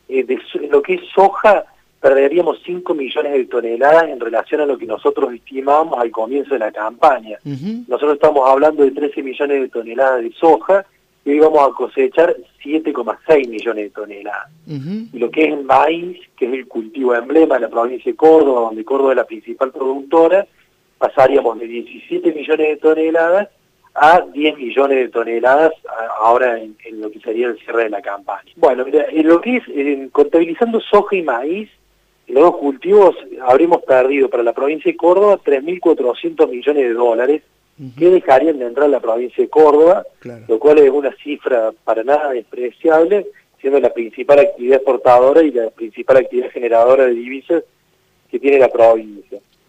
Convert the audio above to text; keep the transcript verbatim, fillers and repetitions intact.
eh, de so- lo que es soja, perderíamos cinco millones de toneladas en relación a lo que nosotros estimábamos al comienzo de la campaña. Uh-huh. Nosotros estamos hablando de trece millones de toneladas de soja y hoy vamos a cosechar siete coma seis millones de toneladas. Uh-huh. Y lo que es el maíz, que es el cultivo emblema de la provincia de Córdoba, donde Córdoba es la principal productora, pasaríamos de diecisiete millones de toneladas a diez millones de toneladas a, ahora en, en lo que sería el cierre de la campaña. Bueno, mira, en lo que es, en, contabilizando soja y maíz, en los dos cultivos habremos perdido para la provincia de Córdoba tres mil cuatrocientos millones de dólares, Uh-huh. que dejarían de entrar a la provincia de Córdoba, Claro. lo cual es una cifra para nada despreciable, siendo la principal actividad exportadora y la principal actividad generadora de divisas que tiene la provincia.